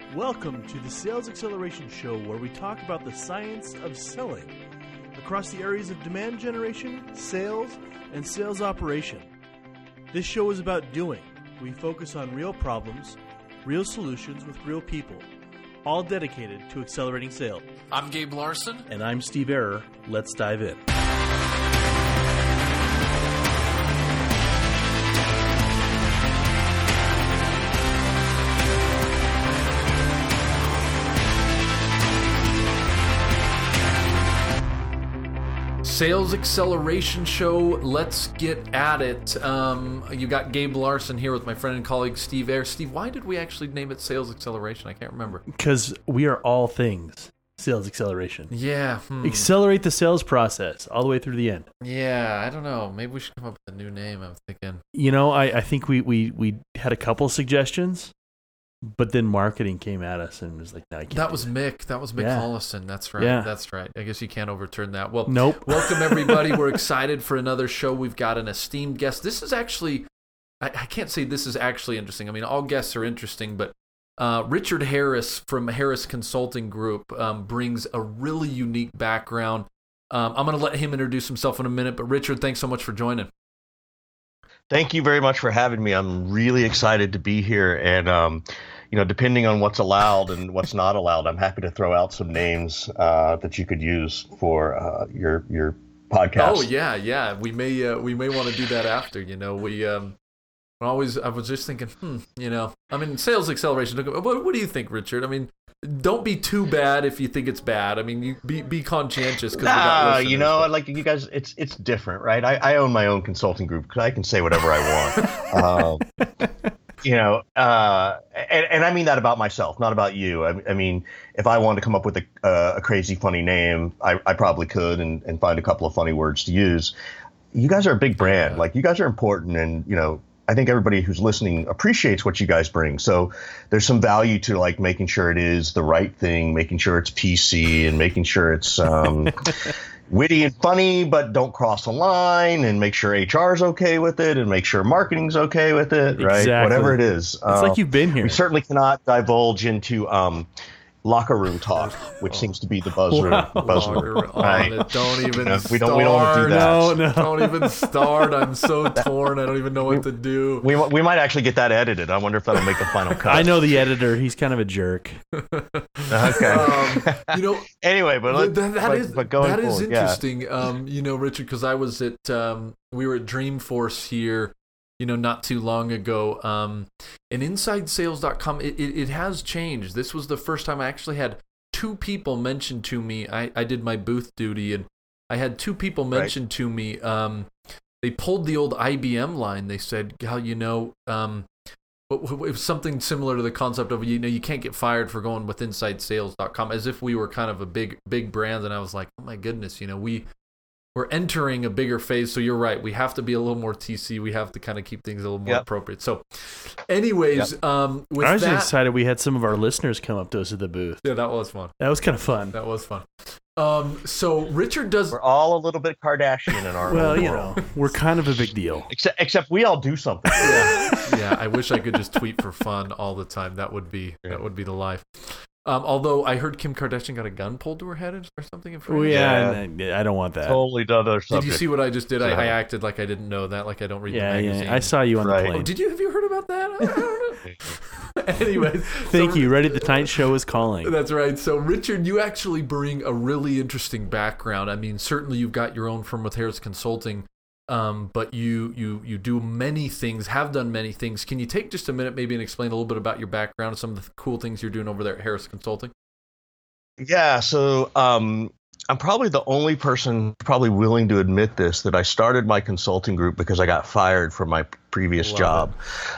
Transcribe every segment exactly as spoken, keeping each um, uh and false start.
Welcome to the Sales Acceleration Show, where we talk about the science of selling across the areas of demand generation, sales, and sales operation. This show is about doing. We focus on real problems, real solutions with real people, all dedicated to accelerating sales. I'm Gabe Larson. And I'm Steve Error. Let's dive in. Sales Acceleration Show, let's get at it. Um, you got Gabe Larson here with my friend and colleague Steve Ayre. Steve, why did we actually name it Sales Acceleration? I can't remember. Because we are all things sales acceleration. Yeah. Hmm. Accelerate the sales process all the way through the end. Yeah, I don't know. Maybe we should come up with a new name, I'm thinking. You know, I, I think we, we, we had a couple suggestions. But then marketing came at us and was like, no, I can't. That was that. Mick. That was Mick yeah. Hollison. That's right. Yeah. That's right. I guess you can't overturn that. Well, nope. Welcome, everybody. We're excited for another show. We've got an esteemed guest. This is actually, I, I can't say this is actually interesting. I mean, all guests are interesting, but uh, Richard Harris from Harris Consulting Group um, brings a really unique background. Um, I'm going to let him introduce himself in a minute, but Richard, thanks so much for joining. Thank you very much for having me. I'm really excited to be here. And, um, you know, depending on what's allowed and what's not allowed, I'm happy to throw out some names uh, that you could use for uh, your your podcast. Oh, yeah, yeah. We may uh, we may want to do that after. You know, we um, always, I was just thinking, hmm, you know, I mean, sales acceleration. What, what do you think, Richard? I mean, don't be too bad if you think it's bad. I mean, you be be conscientious. Nah, we got you know, but... like you guys, it's it's different, right? I, I own my own consulting group because I can say whatever I want. um, you know, uh, and, and I mean that about myself, not about you. I, I mean, if I wanted to come up with a, uh, a crazy funny name, I, I probably could and, and find a couple of funny words to use. You guys are a big brand. Yeah. Like, you guys are important, and, you know, I think everybody who's listening appreciates what you guys bring. So there's some value to like making sure it is the right thing, making sure it's P C, and making sure it's um, witty and funny, but don't cross the line, and make sure H R is okay with it, and make sure marketing's okay with it, right? Exactly. Whatever it is. It's uh, like you've been here. We certainly cannot divulge into um, locker room talk, which seems to be the buzzword. Wow. buzzword. Right. It. Don't even you know, start. We don't, we don't want to do that. No, no. Don't even start. I'm so torn. I don't even know what to do. We we might actually get that edited. I wonder if that'll make the final cut. I know the editor. He's kind of a jerk. Okay. Um, you know. Anyway, but let's, that, that but, is but going that is forward, interesting. Yeah. Um, you know, Richard, because I was at um, we were at Dreamforce here, you know, not too long ago. Um, and inside sales dot com, it, it it has changed. This was the first time I actually had two people mention to me. I, I did my booth duty, and I had two people mention right. to me. Um, they pulled the old I B M line. They said, "How you know?" Um, it was something similar to the concept of, you know, you can't get fired for going with inside sales dot com, as if we were kind of a big big brand. And I was like, oh my goodness, you know, we we're entering a bigger phase. So you're right, we have to be a little more T C. We have to kind of keep things a little more yep. appropriate. So, anyways, yep. um, with I was that, excited we had some of our listeners come up to us at the booth. Yeah, that was fun. That was kind of fun. That was fun. Um, so Richard does. We're all a little bit Kardashian in our well, own you world. know, we're kind of a big deal. Except, except we all do something. Yeah, yeah. I wish I could just tweet for fun all the time. That would be yeah. that would be the life. Um, although I heard Kim Kardashian got a gun pulled to her head or something in front. Oh yeah, yeah. I, I don't want that. Totally other subject. Did you see what I just did? I, I acted like I didn't know that, like I don't read yeah, the magazine. Yeah, I saw you on right. the plane. Oh, did you? Have you heard about that? I don't know. Anyways, thank so, you. Ready? The Tonight Show is calling. That's right. So, Richard, you actually bring a really interesting background. I mean, certainly you've got your own firm with Harris Consulting, um, but you you you do many things, have done many things. Can you take just a minute, maybe, and explain a little bit about your background and some of the cool things you're doing over there at Harris Consulting? Yeah. So, um, I'm probably the only person probably willing to admit this, that I started my consulting group because I got fired from my previous Love job.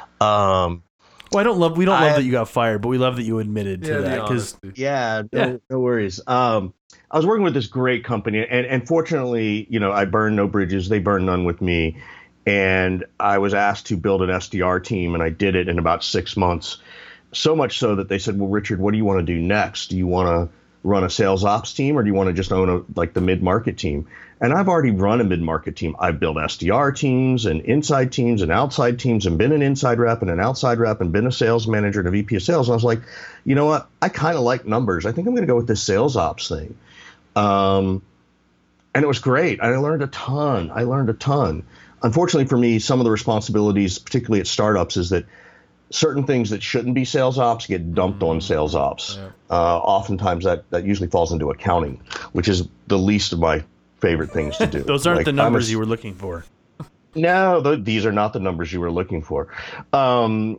Um, well, I don't love. We don't I, love that you got fired, but we love that you admitted to yeah, that. Because yeah, no, yeah, no worries. Um, I was working with this great company, and, and fortunately, you know, I burned no bridges. They burned none with me, and I was asked to build an S D R team, and I did it in about six months. So much so that they said, "Well, Richard, what do you want to do next? Do you want to run a sales ops team, or do you want to just own a like the mid-market team? And I've already run a mid-market team. I've built S D R teams and inside teams and outside teams and been an inside rep and an outside rep and been a sales manager and a V P of sales. And I was like, you know what? I kind of like numbers. I think I'm going to go with this sales ops thing. Um, and it was great. I learned a ton. I learned a ton. Unfortunately for me, some of the responsibilities, particularly at startups, is that certain things that shouldn't be sales ops get dumped on sales ops. Yeah. Uh, oftentimes that, that usually falls into accounting, which is the least of my favorite things to do. Those aren't like, the numbers a, you were looking for. No, th- these are not the numbers you were looking for. Um,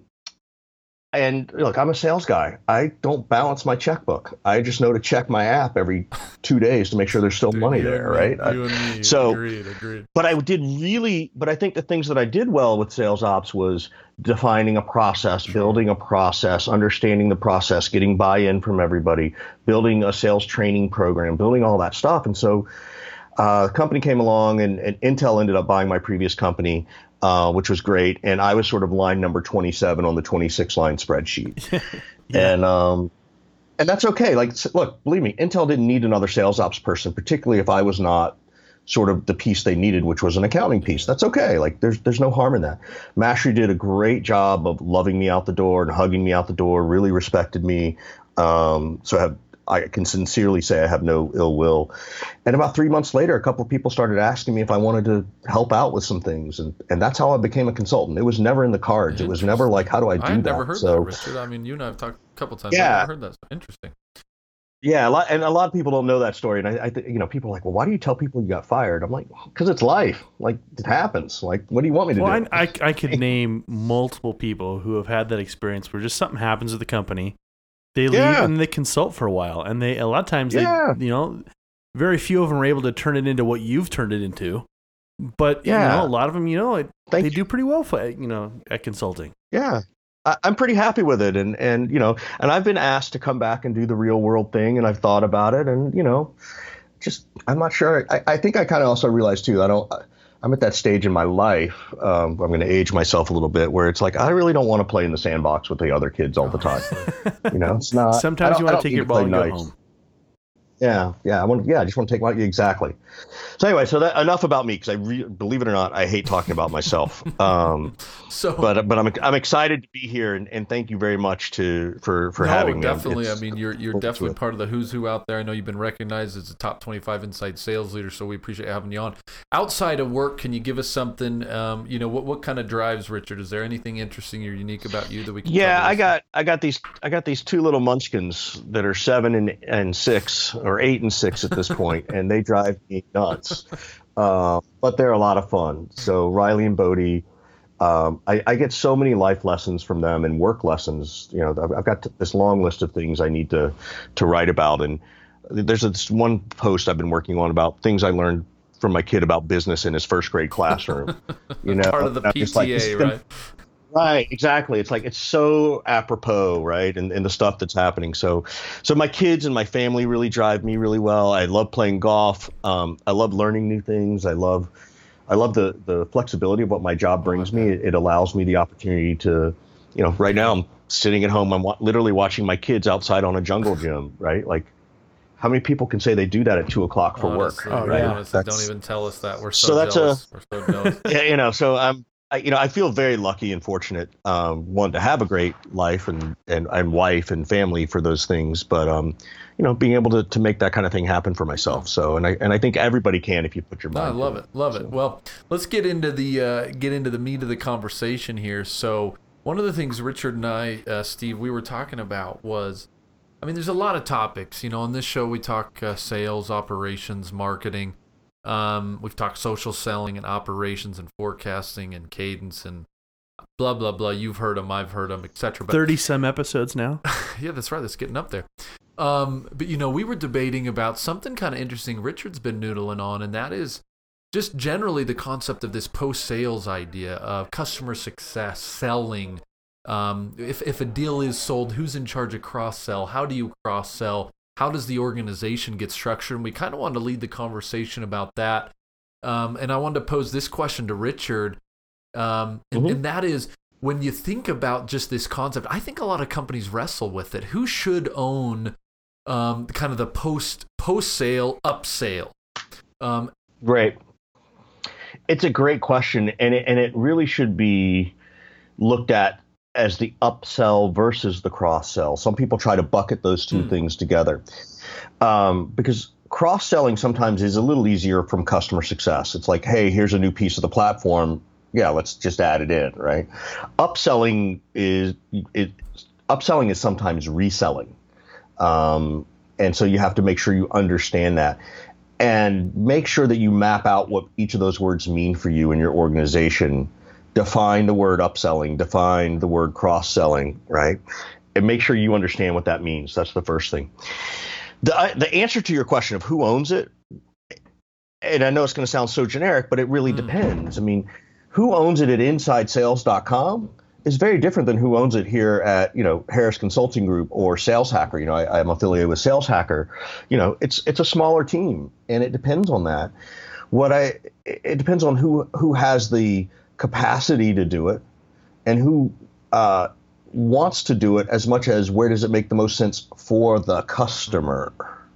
and look, I'm a sales guy. I don't balance my checkbook. I just know to check my app every two days to make sure there's still Dude, money there, me, right? You and me. So, agreed, agreed. But I did really, but I think the things that I did well with sales ops was defining a process, sure. building a process, understanding the process, getting buy-in from everybody, building a sales training program, building all that stuff. And so uh, the company came along and, and Intel ended up buying my previous company. Uh, which was great, and I was sort of line number twenty-seven on the twenty-six line spreadsheet, yeah. and um, and that's okay. Like, look, believe me, Intel didn't need another sales ops person, particularly if I was not sort of the piece they needed, which was an accounting piece. That's okay. Like, there's there's no harm in that. Mastery did a great job of loving me out the door and hugging me out the door. Really respected me. Um, so I have. I can sincerely say I have no ill will. And about three months later, a couple of people started asking me if I wanted to help out with some things. And, and that's how I became a consultant. It was never in the cards. It was never like, how do I do that? I've never heard so, that, Richard. I mean, you and I have talked a couple times. Yeah. I've never heard that. Interesting. Yeah. A lot, and a lot of people don't know that story. And I, I think, you know, people are like, well, why do you tell people you got fired? I'm like, because it's life. Like, it happens. Like, what do you want me to well, do? I, I, I could name multiple people who have had that experience where just something happens with the company. They leave yeah. and they consult for a while, and they a lot of times yeah. they, you know, very few of them are able to turn it into what you've turned it into. But yeah. you know, a lot of them, you know, it, they you. do pretty well for you know at consulting. Yeah, I, I'm pretty happy with it, and and you know, and I've been asked to come back and do the real world thing, and I've thought about it, and you know, just I'm not sure. I, I think I kind of also realized too. I don't. I'm at that stage in my life. Um, I'm going to age myself a little bit, where it's like I really don't want to play in the sandbox with the other kids all the time. You know, it's not. Sometimes you want to take your ball and go home. Yeah, yeah, I want. Yeah, I just want to take my exactly. So anyway, so that enough about me because I re, believe it or not, I hate talking about myself. Um, so, but but I'm I'm excited to be here, and, and thank you very much to for for no, having me. Definitely, I mean you're you're definitely part of the who's who out there. I know you've been recognized as a top twenty-five inside sales leader, so we appreciate having you on. Outside of work, can you give us something? Um, you know, what what kind of drives Richard? Is there anything interesting or unique about you that we can? Yeah, I got I got these I got these two little munchkins that are seven and and six. Or eight and six at this point, and they drive me nuts. Uh, but they're a lot of fun. So Riley and Bodie, um, I, I get so many life lessons from them and work lessons. You know, I've, I've got this long list of things I need to to write about. And there's this one post I've been working on about things I learned from my kid about business in his first grade classroom. You know, part of the P T A, like, right? Right, exactly. It's like it's so apropos, right? And and the stuff that's happening. So, so my kids and my family really drive me really well. I love playing golf. Um, I love learning new things. I love, I love the the flexibility of what my job brings me. It, it allows me the opportunity to, you know, right now I'm sitting at home. I'm wa- literally watching my kids outside on a jungle gym, right? Like, how many people can say they do that at two o'clock for honestly, work? Oh, right? Honestly, don't even tell us that. We're so, so that's jealous. A, We're so jealous. Yeah, you know, so I'm. I, you know, I feel very lucky and fortunate, um, one, to have a great life and, and, and wife and family for those things. But, um, you know, being able to, to make that kind of thing happen for myself. So, and I and I think everybody can if you put your mind. No, I love to it, it, love so. it. Well, let's get into the uh, get into the meat of the conversation here. So, one of the things Richard and I, uh, Steve, we were talking about was, I mean, there's a lot of topics. You know, on this show we talk uh, sales, operations, marketing. Um, we've talked social selling and operations and forecasting and cadence and blah, blah, blah. You've heard them, I've heard them, et cetera. thirty some episodes now. Yeah, that's right. That's getting up there. Um, but, you know, we were debating about something kind of interesting Richard's been noodling on, and that is just generally the concept of this post-sales idea of customer success, selling. Um, if, if a deal is sold, who's in charge of cross-sell? How do you cross-sell? How does the organization get structured? And we kind of wanted to lead the conversation about that. Um, and I wanted to pose this question to Richard. Um, and, mm-hmm. and that is, when you think about just this concept, I think a lot of companies wrestle with it. Who should own um, kind of the post post sale upsale. Um, right. It's a great question, and it, and it really should be looked at as the upsell versus the cross sell. Some people try to bucket those two mm. things together, um, because cross selling sometimes is a little easier from customer success. It's like, hey, here's a new piece of the platform. Yeah, let's just add it in, right? Upselling is it. Upselling is sometimes reselling, um, and so you have to make sure you understand that, and make sure that you map out what each of those words mean for you in your organization. Define the word upselling, define the word cross-selling, right? And make sure you understand what that means. That's the first thing. The, the answer to your question of who owns it, and I know it's going to sound so generic, but it really mm. depends. I mean, who owns it at inside sales dot com is very different than who owns it here at, you know, Harris Consulting Group or Sales Hacker. You know, I, I'm affiliated with Sales Hacker. You know, it's it's a smaller team, and it depends on that. What I it depends on who who has the capacity to do it, and who uh, wants to do it, as much as where does it make the most sense for the customer,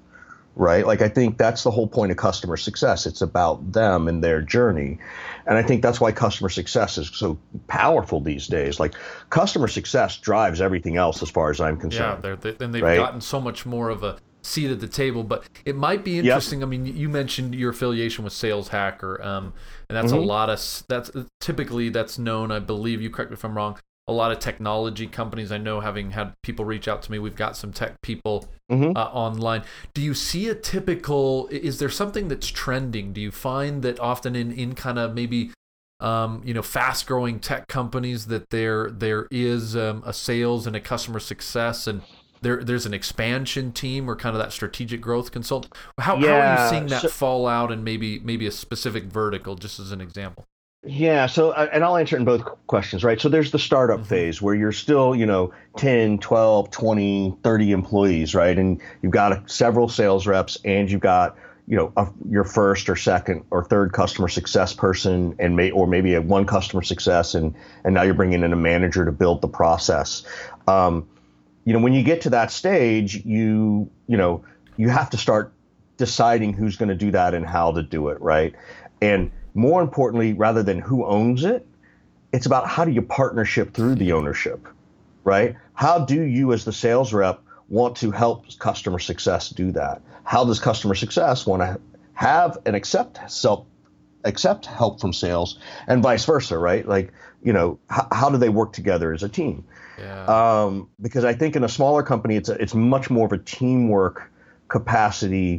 right? Like, I think that's the whole point of customer success. It's about them and their journey. And I think that's why customer success is so powerful these days. Like, customer success drives everything else as far as I'm concerned. Yeah, they're, they, and they've right? gotten so much more of a seat at the table. But it might be interesting. Yep. I mean, you mentioned your affiliation with Sales Hacker, um, and that's mm-hmm. a lot of that's typically that's known. I believe, you correct me if I'm wrong, a lot of technology companies. I know, having had people reach out to me, we've got some tech people mm-hmm. uh, online. Do you see a typical? Is there something that's trending? Do you find that often in in kind of maybe um, you know fast growing tech companies that there there is um, a sales and a customer success and There, there's an expansion team or kind of that strategic growth consultant? How, yeah, how are you seeing that so, fall out in maybe maybe a specific vertical, just as an example? Yeah, so, and I'll answer it in both questions, right? So there's the startup mm-hmm. phase where you're still, you know, ten, twelve, twenty, thirty employees, right? And you've got a, several sales reps, and you've got, you know, a, your first or second or third customer success person, and may, or maybe a one customer success, and and now you're bringing in a manager to build the process. Um, You know, when you get to that stage, you, you know, you have to start deciding who's going to do that and how to do it, right? And more importantly, rather than who owns it, it's about how do you partnership through the ownership, right? How do you, as the sales rep, want to help customer success do that? How does customer success want to have and accept self, accept help from sales, and vice versa, right? Like, you know, how, how do they work together as a team? Yeah. Um, because I think in a smaller company, it's a, it's much more of a teamwork capacity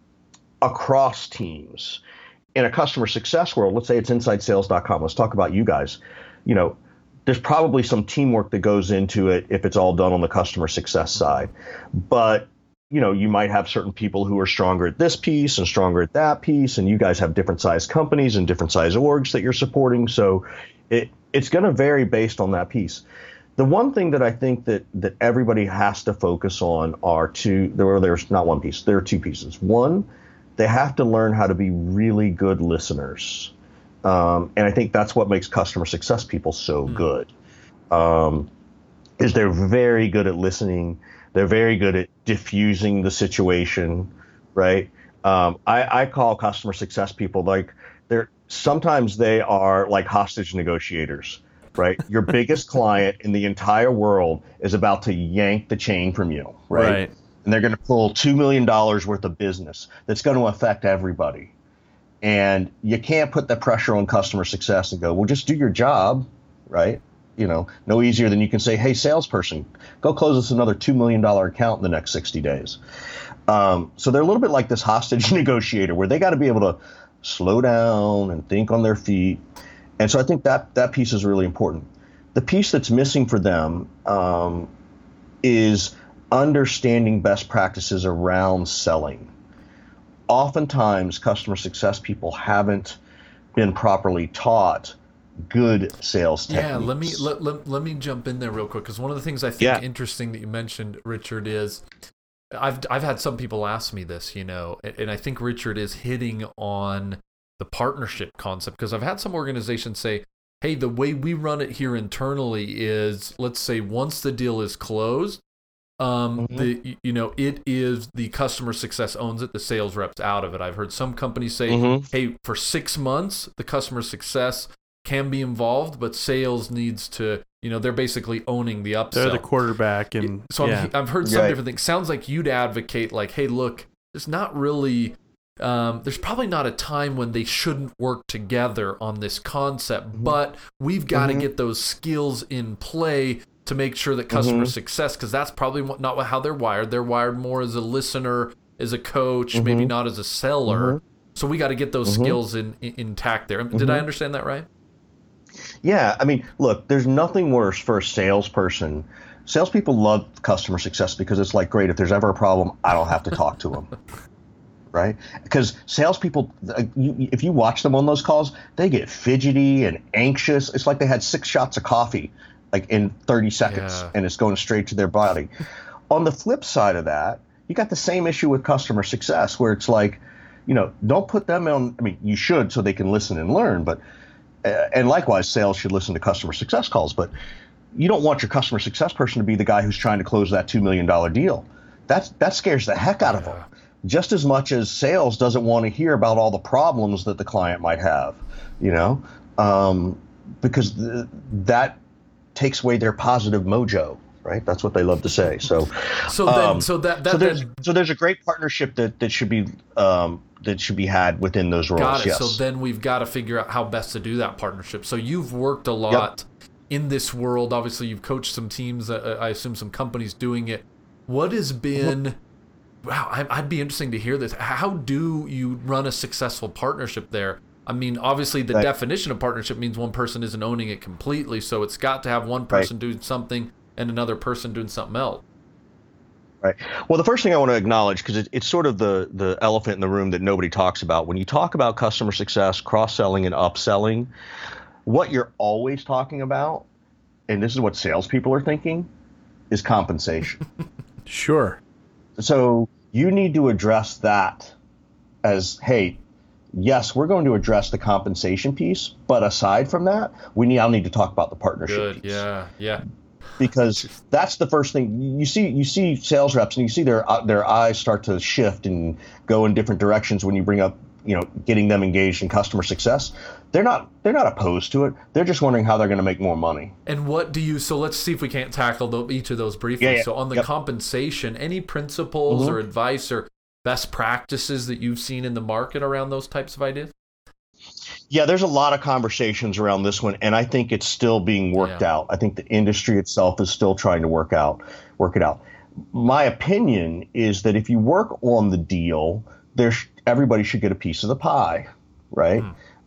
across teams. In a customer success world, let's say it's inside sales dot com. Let's talk about you guys. You know, there's probably some teamwork that goes into it if it's all done on the customer success side. But, you know, you might have certain people who are stronger at this piece and stronger at that piece, and you guys have different size companies and different size orgs that you're supporting. So it it's going to vary based on that piece. The one thing that I think that that everybody has to focus on are two, there, there's not one piece, there are two pieces. One, they have to learn how to be really good listeners. Um, and I think that's what makes customer success people so mm. good, um, is they're very good at listening. They're very good at diffusing the situation, right? Um, I, I call customer success people like they're, sometimes they are like hostage negotiators. Right, your biggest client in the entire world is about to yank the chain from you, right? right. And they're going to pull two million dollars worth of business that's going to affect everybody. And you can't put the pressure on customer success and go, well, just do your job, right? You know, no easier than you can say, hey, salesperson, go close us another two million dollars account in the next sixty days. Um, so they're a little bit like this hostage negotiator where they got to be able to slow down and think on their feet. And so I think that that piece is really important. The piece that's missing for them um, is understanding best practices around selling. Oftentimes, customer success people haven't been properly taught good sales techniques. Yeah, let me let, let, let me jump in there real quick, because one of the things I think yeah. interesting that you mentioned, Richard, is I've I've had some people ask me this, you know, and I think Richard is hitting on the partnership concept, because I've had some organizations say, hey, the way we run it here internally is, let's say once the deal is closed, Um, Mhm. the you know it is the customer success owns it. The sales reps out of it. I've heard some companies say, Mhm. "Hey, for six months, the customer success can be involved, but sales needs to." You know, they're basically owning the upsell. They're the quarterback, and So yeah. I'm, I've heard some Right. different things. Sounds like you'd advocate like, hey, look, there's not really, um, there's probably not a time when they shouldn't work together on this concept, Mm-hmm. but we've got to Mhm. get those skills in play to make sure that customer Mhm. success, because that's probably what- not how they're wired. They're wired more as a listener, as a coach, Mhm. maybe not as a seller. Mhm. So we got to get those Mhm. skills in, in intact there. Did I Mhm. understand that right? Yeah, I mean, look, there's nothing worse for a salesperson. Salespeople love customer success because it's like, great, if there's ever a problem, I don't have to talk to them, right? Because salespeople, uh, you, if you watch them on those calls, they get fidgety and anxious. It's like they had six shots of coffee, like in thirty seconds, Yeah. and it's going straight to their body. On the flip side of that, you got the same issue with customer success, where it's like, you know, don't put them on. I mean, you should so they can listen and learn, but uh, and likewise, sales should listen to customer success calls, but you don't want your customer success person to be the guy who's trying to close that two million dollars deal. That's, that scares the heck out of them. Just as much as sales doesn't want to hear about all the problems that the client might have, you know, um, because th- that takes away their positive mojo, right? That's what they love to say. So, So then, um, so that, that so there's then, so there's a great partnership that, that should be um, that should be had within those roles. got it. Yes. So then we've got to figure out how best to do that partnership. So you've worked a lot in this world. Obviously, you've coached some teams. Uh, I assume some companies doing it. What has been? Wow, I- I'd be interesting to hear this. How do you run a successful partnership there? I mean, obviously, the Right. definition of partnership means one person isn't owning it completely. So it's got to have one person doing something and another person doing something else. Right. Well, the first thing I want to acknowledge, because it, it's sort of the, the elephant in the room that nobody talks about. When you talk about customer success, cross-selling, and upselling, what you're always talking about, and this is what salespeople are thinking, is compensation. Sure. So you need to address that as, hey, yes, we're going to address the compensation piece, but aside from that, we need, I'll need to talk about the partnership Good. piece. Yeah. Yeah. Because that's the first thing you see. You see sales reps, and you see their uh, their eyes start to shift and go in different directions when you bring up, you know, getting them engaged in customer success. They're not they're not opposed to it. They're just wondering how they're going to make more money. And what do you? So let's see if we can't tackle the, each of those briefly. Yeah, yeah. So on the Yep. compensation, any principles Mhm. or advice or best practices that you've seen in the market around those types of ideas? Yeah, there's a lot of conversations around this one, and I think it's still being worked Yeah. out. I think the industry itself is still trying to work out work it out. My opinion is that if you work on the deal, there's everybody should get a piece of the pie, right?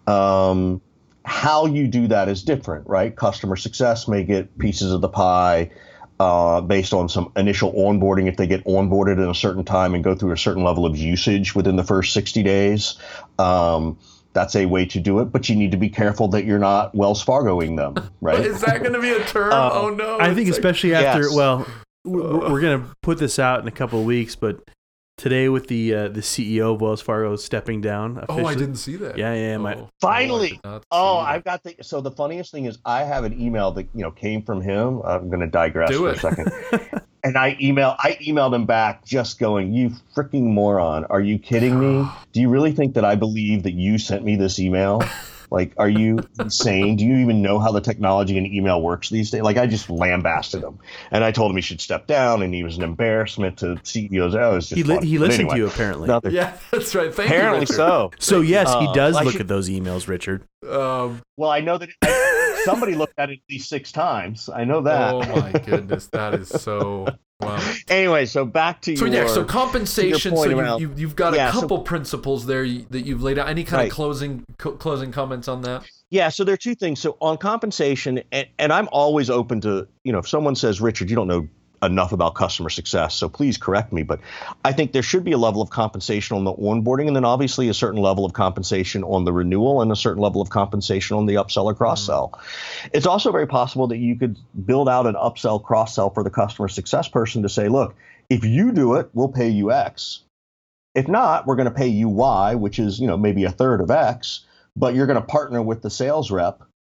Um, how you do that is different, right? Customer success may get pieces of the pie uh, based on some initial onboarding. If they get onboarded in a certain time and go through a certain level of usage within the first sixty days, um, that's a way to do it. But you need to be careful that you're not Wells Fargoing them, right? Is that going to be a term? Uh, oh no! I think It's like- especially after, Yes. well, we're, we're going to put this out in a couple of weeks, but today with the uh, the C E O of Wells Fargo stepping down officially. Oh, I didn't see that. Yeah, yeah, my- Oh, Finally! oh, I did not Oh, see that. I've got the. So the funniest thing is, I have an email that you know came from him. I'm going to digress Do for it. a second. And I email, I emailed him back, just going, "You freaking moron! Are you kidding me? Do you really think that I believe that you sent me this email? Like, are you insane? Do you even know how the technology and email works these days?" Like, I just lambasted him, and I told him he should step down, and he was an embarrassment to C E Os. Oh, it was just He, li- funny. he But listened anyway, to you, apparently. nothing- Yeah, that's right. Thank you. Apparently Richard. so. So, yes, he Uh, does I look should- at those emails, Richard. Um, Well, I know that I, somebody looked at it at least six times. I know that. oh my goodness, that is so. Wow. Anyway, so back to So your. yeah, so compensation. So point you, around- you you've got Yeah, a so- couple principles there you, that you've laid out. Any kind Right. of closing co- closing comments on that? Yeah, so there are two things. So on compensation, and, and I'm always open to, you know, if someone says, "Richard, you don't know enough about customer success, so please correct me." But I think there should be a level of compensation on the onboarding, and then obviously a certain level of compensation on the renewal, and a certain level of compensation on the upsell or cross-sell. Mm-hmm. It's also very possible that you could build out an upsell cross-sell for the customer success person to say, "Look, if you do it, we'll pay you X. If not, we're going to pay you Y, which is, you know, maybe a third of X, but you're going to partner with the sales rep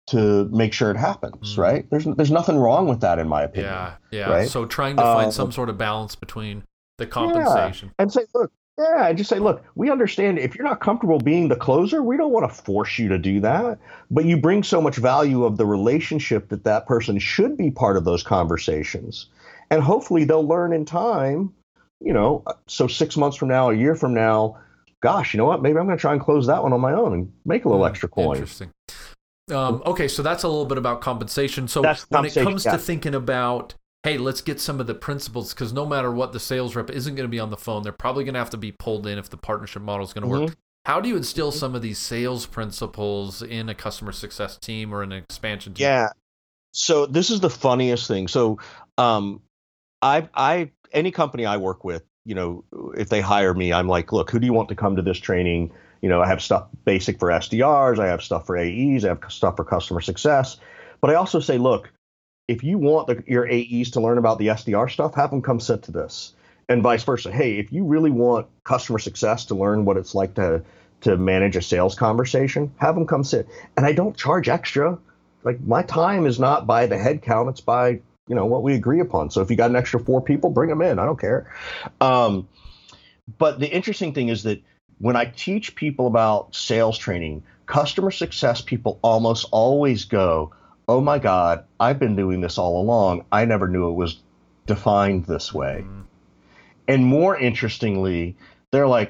to make sure it happens, Mm. right? There's there's nothing wrong with that in my opinion. Yeah, yeah. Right? So trying to find Uh, some sort of balance between the compensation. And say, look, yeah, and just say, look, we understand if you're not comfortable being the closer, we don't want to force you to do that. But you bring so much value of the relationship that that person should be part of those conversations. And hopefully they'll learn in time, you know, so six months from now, a year from now, gosh, you know what? Maybe I'm going to try and close that one on my own and make a little Mm, extra coin. Interesting. Um, okay, so that's a little bit about compensation. So That's when it compensation, comes yeah. to thinking about, hey, let's get some of the principles, because no matter what, the sales rep isn't going to be on the phone. They're probably going to have to be pulled in if the partnership model is going to Mhm. work. How do you instill some of these sales principles in a customer success team or an expansion team? Yeah. So this is the funniest thing. So um, I, I, any company I work with, you know, if they hire me, I'm like, look, who do you want to come to this training? You know, I have stuff basic for S D Rs. I have stuff for A Es. I have stuff for customer success. But I also say, look, if you want the, your A Es to learn about the S D R stuff, have them come sit to this, and vice versa. Hey, if you really want customer success to learn what it's like to to manage a sales conversation, have them come sit. And I don't charge extra. Like, my time is not by the head count; it's by, you know, what we agree upon. So if you got an extra four people, bring them in. I don't care. Um, but the interesting thing is that when I teach people about sales training, customer success people almost always go, oh my God, I've been doing this all along. I never knew it was defined this way. Mm. And more interestingly, they're like,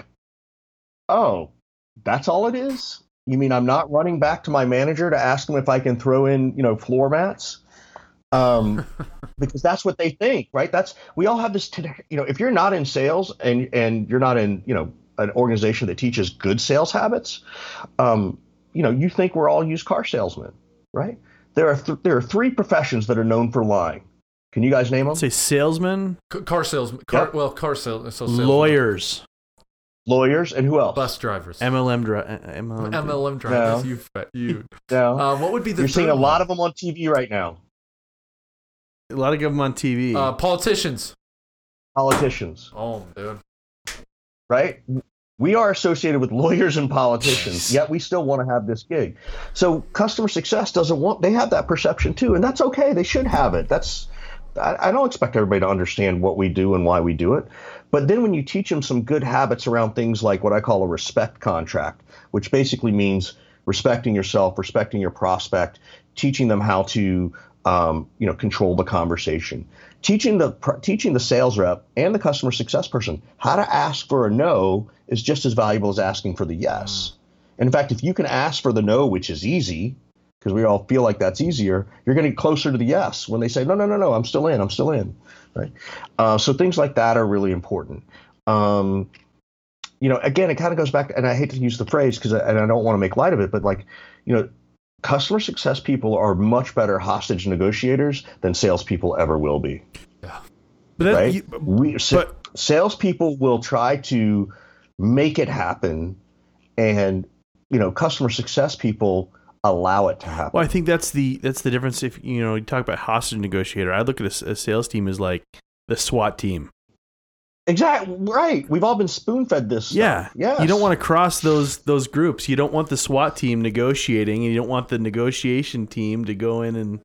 oh, that's all it is? You mean I'm not running back to my manager to ask him if I can throw in, you know, floor mats? Um, because that's what they think, right? That's, we all have this, you know, if you're not in sales and, and you're not in, you know, an organization that teaches good sales habits, um, you know, you think we're all used car salesmen, right? There are th- there are three professions that are known for lying. Can you guys name them? Say salesman, C- car sales, car, Yep. well, car sales, so sales lawyers, Lawyers, and who else? bus drivers, M L M, dri- M L M. M L M drivers. No. You, fat, you. No. Uh, what would be the? You're seeing a third lot one? of them on T V right now. A lot of them on T V. uh, politicians. Politicians, Oh, dude. right? We are associated with lawyers and politicians, yet we still want to have this gig. So customer success doesn't want, they have that perception too, and that's okay. They should have it. That's, I, I don't expect everybody to understand what we do and why we do it. But then when you teach them some good habits around things like what I call a respect contract, which basically means respecting yourself, respecting your prospect, teaching them how to, um, you know, control the conversation, teaching the teaching the sales rep and the customer success person how to ask for a no is just as valuable as asking for the yes. And in fact, if you can ask for the no, which is easy, because we all feel like that's easier, you're going to get closer to the yes when they say, no, no, no, no, I'm still in, I'm still in, right? Uh, so things like that are really important. Um, you know, again, it kind of goes back, and I hate to use the phrase because, and I don't want to make light of it, but like, you know, customer success people are much better hostage negotiators than salespeople ever will be. Yeah. but that, Right? you, We, sa- but- salespeople will try to make it happen, and you know, customer success people allow it to happen. well, I think that's the that's the difference. If you know, you talk about hostage negotiator, I look at a, s- a sales team as like the SWAT team. Exactly right. We've all been spoon-fed this stuff. Yeah, Yes. You don't want to cross those those groups. You don't want the SWAT team negotiating, and you don't want the negotiation team to go in and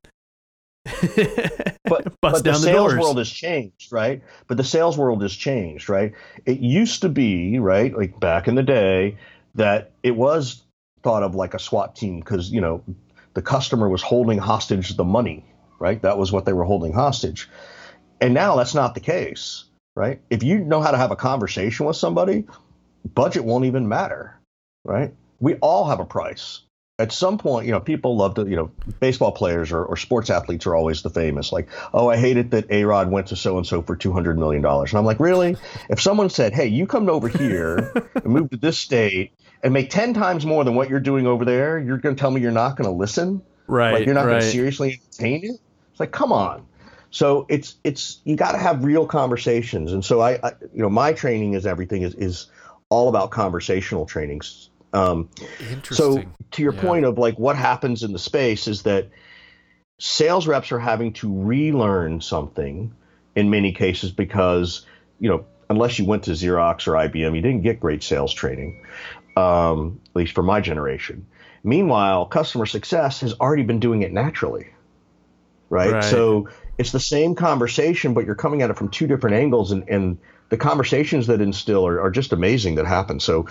but, bust but the down the sales doors. world has changed, right? But the sales world has changed, right? It used to be, right, like back in the day, that it was thought of like a SWAT team because, you know, the customer was holding hostage the money, right? That was what they were holding hostage. And now that's not the case, right? If you know how to have a conversation with somebody, budget won't even matter, right? We all have a price. At some point, you know, people love to, you know, baseball players or, or sports athletes are always the famous, like, oh, I hate it that A-Rod went to so-and-so for two hundred million dollars. And I'm like, really? If someone said, hey, you come over here and move to this state and make ten times more than what you're doing over there, you're going to tell me you're not going to listen? right, Like, you're not right. going to seriously entertain it? It's like, come on. So it's, it's, you got to have real conversations. And so I, I, you know, my training is everything is, is all about conversational trainings. Um, Interesting. so to your Yeah. point of like what happens in the space is that sales reps are having to relearn something in many cases because, you know, unless you went to Xerox or I B M, you didn't get great sales training, um, at least for my generation. Meanwhile, customer success has already been doing it naturally, right? Right. So it's the same conversation, but you're coming at it from two different angles, and, and the conversations that instill are, are just amazing that happen. So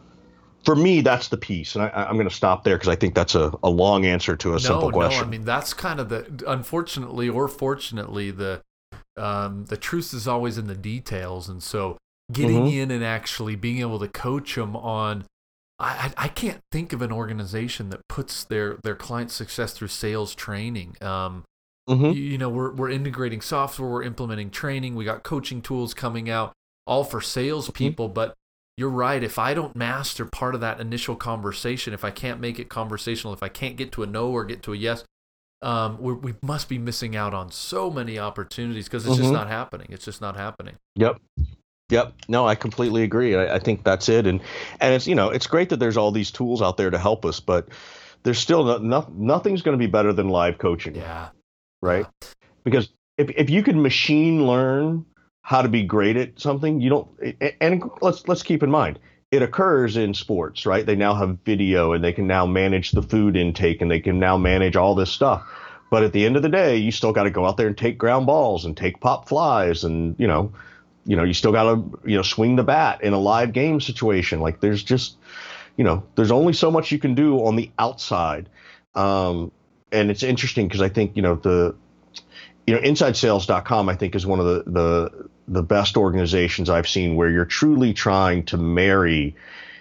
for me, that's the piece. And I, I'm going to stop there because I think that's a, a long answer to a no, simple question. No, I mean, that's kind of the, unfortunately or fortunately, the um, the truth is always in the details. And so getting Mm-hmm. in and actually being able to coach them on, I, I can't think of an organization that puts their, their client success through sales training. Um, Mm-hmm. you, you know, we're we're integrating software, we're implementing training, we got coaching tools coming out, all for salespeople. Mm-hmm. But you're right. If I don't master part of that initial conversation, if I can't make it conversational, if I can't get to a no or get to a yes, um, we're, we must be missing out on so many opportunities because it's mm-hmm. just not happening. It's just not happening. Yep. Yep. No, I completely agree. I, I think that's it. And and it's, you know, it's great that there's all these tools out there to help us, but there's still no, no, nothing's going to be better than live coaching. Yeah. Right. Yeah. Because if, if you can machine learn how to be great at something, you don't, and let's, let's keep in mind, it occurs in sports, right? They now have video and they can now manage the food intake and they can now manage all this stuff. But at the end of the day, you still got to go out there and take ground balls and take pop flies. And, you know, you know, you still got to, you know, swing the bat in a live game situation. Like there's just, you know, there's only so much you can do on the outside. Um, And it's interesting because I think, you know, the, you know, inside sales dot com, I think, is one of the, the, the best organizations I've seen where you're truly trying to marry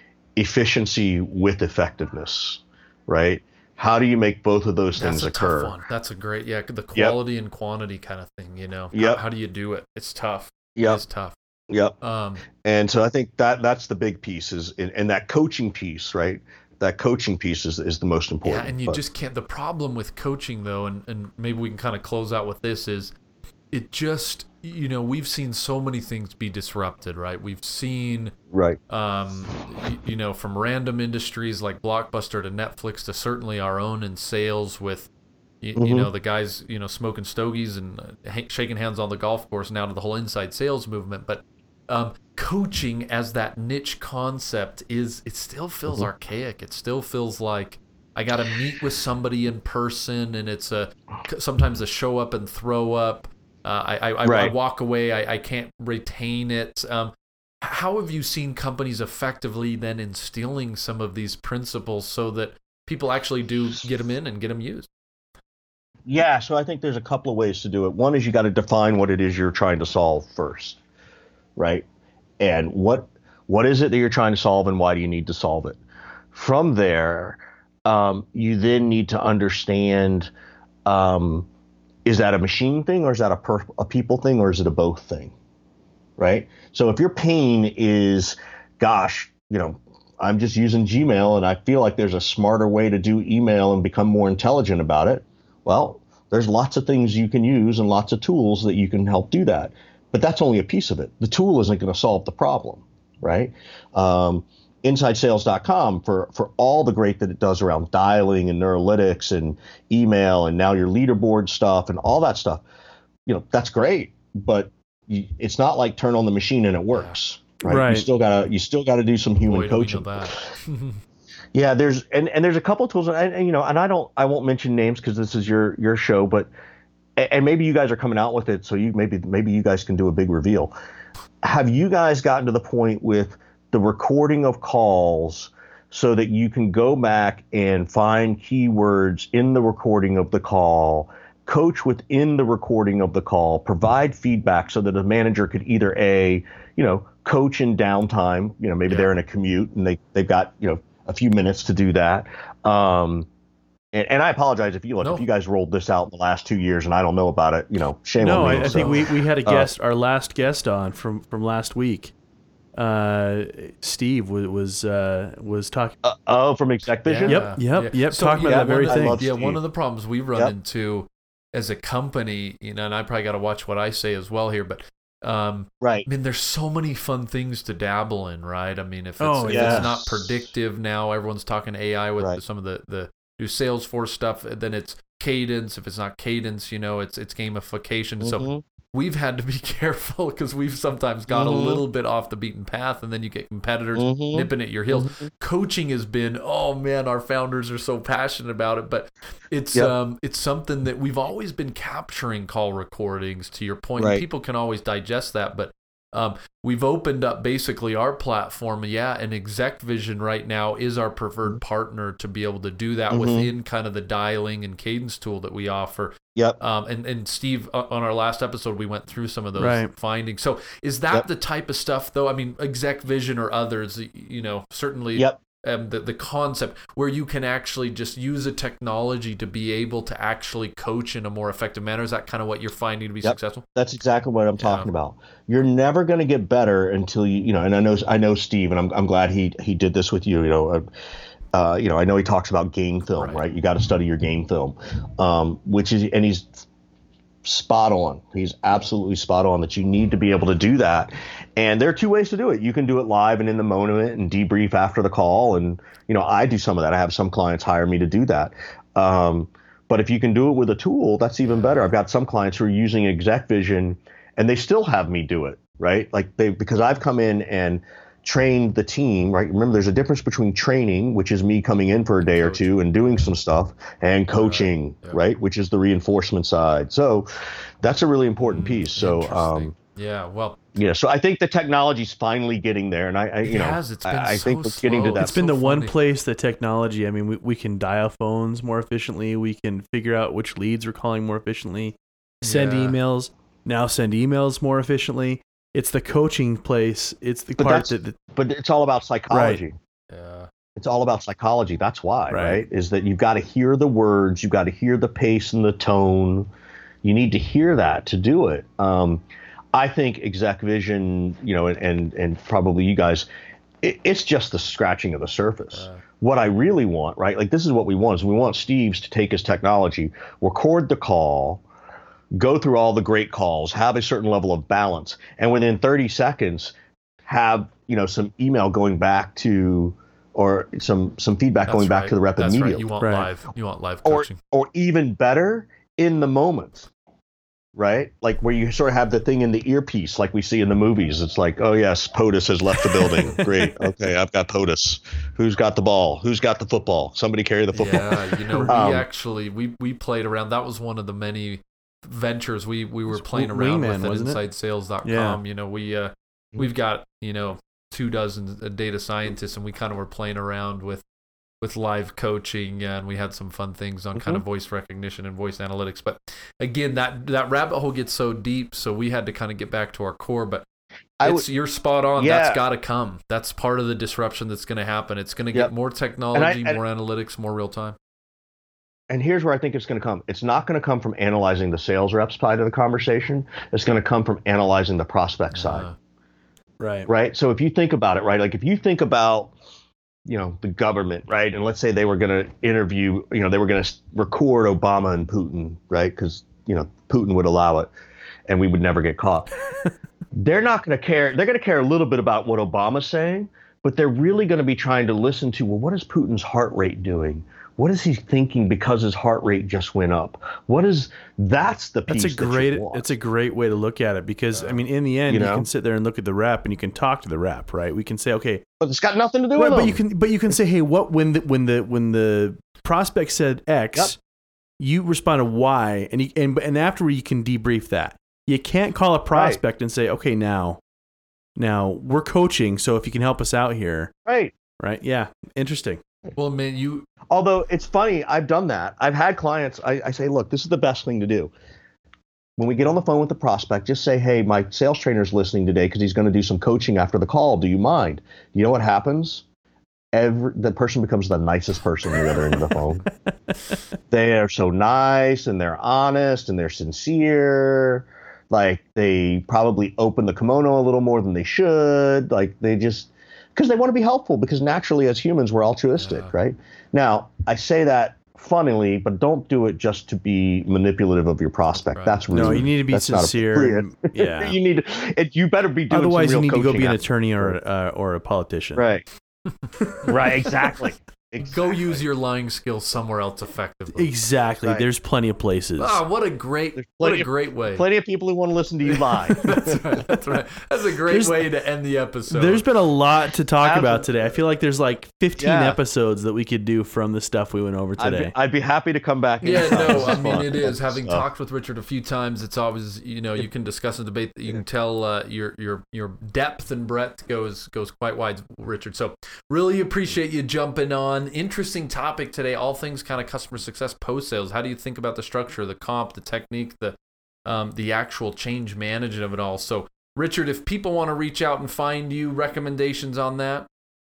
efficiency with effectiveness, right? How do you make both of those That's things a occur? Tough one. That's a great, yeah, the quality yep. and quantity kind of thing, you know? Yep. How, how do you do it? It's tough. Yep. It's tough. Yep. Um, and so I think that that's the big piece is, and that coaching piece, right? That coaching piece is, is the most important. Yeah, and you but. just can't. The problem with coaching, though, and, and maybe we can kind of close out with this, is it just, you know, we've seen so many things be disrupted, right? We've seen, right, um, you, you know, from random industries like Blockbuster to Netflix to certainly our own in sales with, you, mm-hmm. you know, the guys, you know, smoking stogies and uh, shaking hands on the golf course, now to the whole inside sales movement. But um, coaching as that niche concept is, it still feels mm-hmm. archaic. It still feels like I got to meet with somebody in person, and it's a sometimes a show up and throw up. Uh, I, I, right. I walk away. I, I can't retain it. Um, how have you seen companies effectively then instilling some of these principles so that people actually do get them in and get them used? Yeah, so I think there's a couple of ways to do it. One is you got to define what it is you're trying to solve first. Right? And what what is it that you're trying to solve, and why do you need to solve it? From there, um, you then need to understand, um, is that a machine thing, or is that a, per, a people thing, or is it a both thing? Right? So if your pain is, gosh, you know, I'm just using Gmail and I feel like there's a smarter way to do email and become more intelligent about it, well, there's lots of things you can use and lots of tools that you can help do that. But that's only a piece of it. The tool isn't going to solve the problem, right? Um, inside sales dot com, for, for all the great that it does around dialing and Neurolytics and email and now your leaderboard stuff and all that stuff, you know, that's great. But you, it's not like turn on the machine and it works, right? Right. You still gotta you still gotta do some human Boy, coaching. do we know that. Yeah, there's and, and there's a couple of tools, and, and you know, and I don't I won't mention names because this is your your show, but. And maybe you guys are coming out with it, so you maybe maybe you guys can do a big reveal. Have you guys gotten to the point with the recording of calls so that you can go back and find keywords in the recording of the call, coach within the recording of the call, provide feedback so that a manager could either A, you know, coach in downtime, you know, maybe yeah. they're in a commute and they, they've got, you know, a few minutes to do that. Um, And, and I apologize if you look, no. if you guys rolled this out in the last two years and I don't know about it, you know, shame no, on me. No, I, I so. think we, we had a guest, uh, our last guest on from, from last week. Uh, Steve was was, uh, was talking. Uh, oh, from Exec Vision? Yeah. Yep, yep, yeah. yep. So, talking yeah, about that very the, thing. Yeah, Steve. one of the problems we run yep. into as a company, you know, and I probably got to watch what I say as well here, but um, right. I mean, there's so many fun things to dabble in, right? I mean, if it's, oh, if yes. it's not predictive now, everyone's talking A I with right. some of the, the new Salesforce stuff, then it's cadence. If it's not cadence, you know, it's it's gamification. Mm-hmm. So we've had to be careful because we've sometimes got mm-hmm. a little bit off the beaten path, and then you get competitors mm-hmm. nipping at your heels. Mm-hmm. Coaching has been, oh man, our founders are so passionate about it, but it's yep. um it's something that we've always been capturing call recordings. To your point, right. people can always digest that, but um we've opened up basically our platform. Yeah, and ExecVision right now is our preferred partner to be able to do that mm-hmm. within kind of the dialing and cadence tool that we offer. Yep. Um, and, and Steve, uh, on our last episode, we went through some of those right. findings. So is that yep. the type of stuff, though? I mean, ExecVision or others, you know, certainly yep. um, the, the concept where you can actually just use a technology to be able to actually coach in a more effective manner. Is that kind of what you're finding to be yep. successful? That's exactly what I'm talking yeah. about. You're never going to get better until you, you know, and I know, I know Steve, and I'm, I'm glad he, he did this with you, you know, uh, Uh, you know, I know he talks about game film, right? right? You got to study your game film, um, which is, and he's spot on. He's absolutely spot on that you need to be able to do that. And there are two ways to do it. You can do it live and in the moment and debrief after the call. And, you know, I do some of that. I have some clients hire me to do that. Um, but if you can do it with a tool, that's even better. I've got some clients who are using ExecVision and they still have me do it, right? Like they, because I've come in and trained the team, right? Remember, there's a difference between training, which is me coming in for a day or two and doing some stuff, and coaching, yeah, yeah. right? Which is the reinforcement side. So that's a really important piece. So, um, yeah, well, yeah. So I think the technology's finally getting there, and I, I you it know, has. It's been I, I so think it's getting to slow. that. It's been so the one funny. place that technology. I mean, we we can dial phones more efficiently. We can figure out which leads we're calling more efficiently. Send Yeah. emails now. Send emails more efficiently. It's the coaching place. It's the But part that's- that, that But it's all about psychology. Yeah. It's all about psychology. That's why, Right. right? Is that you've got to hear the words, you've got to hear the pace and the tone. You need to hear that to do it. Um, I think ExecVision, you know, and and, and probably you guys, it, it's just the scratching of the surface. Uh. What I really want, right? Like this is what we want: is we want Steve's to take his technology, record the call, go through all the great calls, have a certain level of balance, and within thirty seconds, have you know some email going back to, or some some feedback That's going back right. to the rep That's immediately. right. You want Right. live. You want live or coaching. or even better, in the moment, right? Like where you sort of have the thing in the earpiece, like we see in the movies. It's like, oh yes, POTUS has left the building. Great. Okay, I've got POTUS. Who's got the ball? Who's got the football? Somebody carry the football. Yeah, you know, we Um, actually we we played around. That was one of the many ventures we we were It's playing Wingman, around with at wasn't it? inside sales dot com. Yeah. You know, we uh we've got, you know, two dozen data scientists, and we kind of were playing around with with live coaching, and we had some fun things on kind of voice recognition and voice analytics. But again, that that rabbit hole gets so deep, so we had to kind of get back to our core. But I it's would- you're spot on. Yeah. That's got to come. That's part of the disruption that's going to happen. It's going to get Yep. more technology, and- more analytics, more real time. And here's where I think it's going to come. It's not going to come from analyzing the sales reps side of the conversation. It's going to come from analyzing the prospect side. Uh, right. Right. So if you think about it, right, like if you think about, you know, the government, right, and let's say they were going to interview, you know, they were going to record Obama and Putin, right, because, you know, Putin would allow it and we would never get caught. They're not going to care. They're going to care a little bit about what Obama's saying, but they're really going to be trying to listen to, well, what is Putin's heart rate doing? What is he thinking because his heart rate just went up? What is that's the piece That's a that you great. want. It's a great way to look at it because I mean, in the end, You you, know? can sit there and look at the rep, and you can talk to the rep, right? We can say, okay, But it's got nothing to do right, with but them. you can, but you can say, hey, what when the when the when the prospect said X, Yep. you responded Y, and you, and and afterward you can debrief that. You can't call a prospect and say, okay, now, now we're coaching, so if you can help us out here, Right. right? Yeah, interesting. well, man, you Although it's funny, I've done that. I've had clients, I, I say, look, this is the best thing to do. When we get on the phone with the prospect, just say, hey, my sales trainer's listening today because he's going to do some coaching after the call. Do you mind? You know what happens? Every the person becomes the nicest person on the other end of the phone. They are so nice and they're honest and they're sincere. Like they probably open the kimono a little more than they should. Like they just because they want to be helpful, because naturally as humans we're altruistic, Yeah. right? Now, I say that funnily, but don't do it just to be manipulative of your prospect. Right. That's rude. No, you need to be That's not sincere. appropriate. and- yeah. you need to, it, you better be doing Otherwise, some you real need to go coaching be an after- attorney or uh, or a politician. Right. Right, exactly. Exactly. Go use your lying skills somewhere else effectively. Exactly. Right. There's plenty of places. Ah, what a great, what a of, great way. Plenty of people who want to listen to you lie. That's right. That's right. That's a great There's- way to end the episode. There's been a lot to talk Absolutely. about today. I feel like there's like fifteen Yeah. episodes that we could do from the stuff we went over I'd today. be, I'd be happy to come back. Yeah, anytime. no, This I is mean fun. it is. Having So, talked with Richard a few times, it's always, you know, you can discuss and debate. You can tell uh, your your your depth and breadth goes goes quite wide, Richard. So really appreciate you jumping on. Interesting topic today. All things kind of customer success post sales. How do you think about the structure, the comp, the technique, the um, the actual change management of it all? So Richard, if people want to reach out and find you, recommendations on that?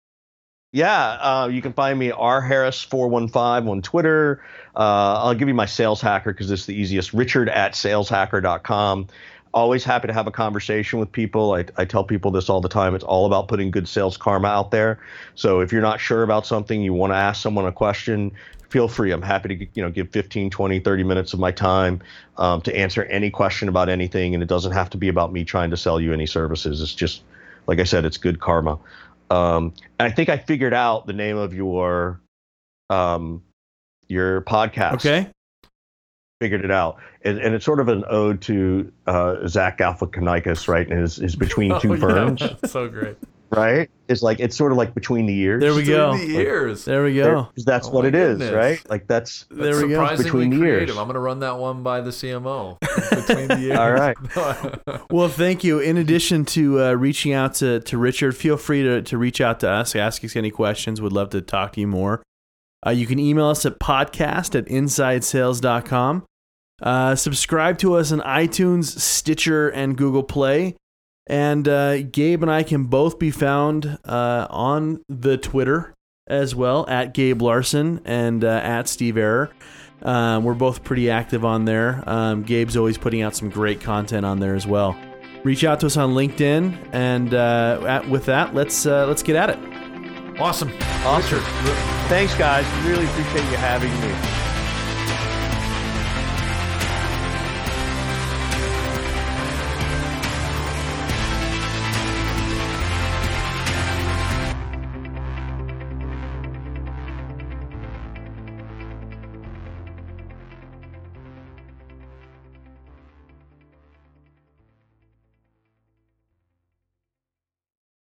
Yeah, uh, you can find me R Harris four one five on Twitter. Uh, I'll give you my sales hacker because it's the easiest. Richard at sales hacker dot com. Always happy to have a conversation with people. I, I tell people this all the time. It's all about putting good sales karma out there. So if you're not sure about something, you want to ask someone a question, feel free. I'm happy to, you know, give fifteen, twenty, thirty minutes of my time um, to answer any question about anything. And it doesn't have to be about me trying to sell you any services. It's just, like I said, it's good karma. Um, and I think I figured out the name of your um, your podcast. Okay. Figured it out. And, and it's sort of an ode to uh, Zach Galifianakis, right? And his, his Between Two Oh, yeah, Ferns, that's so great. right? It's like, it's sort of like between the ears. There we go. Through the ears. There we go. Because that's Oh, what my it is, goodness. right? Like that's, There That's we go. surprisingly Between the creative. ears. I'm going to run that one by the C M O. Between the ears. All right. Well, thank you. In addition to uh, reaching out to, to Richard, feel free to, to reach out to us, ask us any questions. We'd love to talk to you more. Uh, you can email us at podcast at inside sales dot com. Uh, subscribe to us on iTunes, Stitcher, and Google Play. And uh, Gabe and I can both be found uh, on the Twitter as well, at Gabe Larson and uh, at Steve Error. Um, we're both pretty active on there. Um, Gabe's always putting out some great content on there as well. Reach out to us on LinkedIn, and uh, at, with that, let's uh, let's get at it. Awesome. awesome. Thanks, guys. Really appreciate you having me.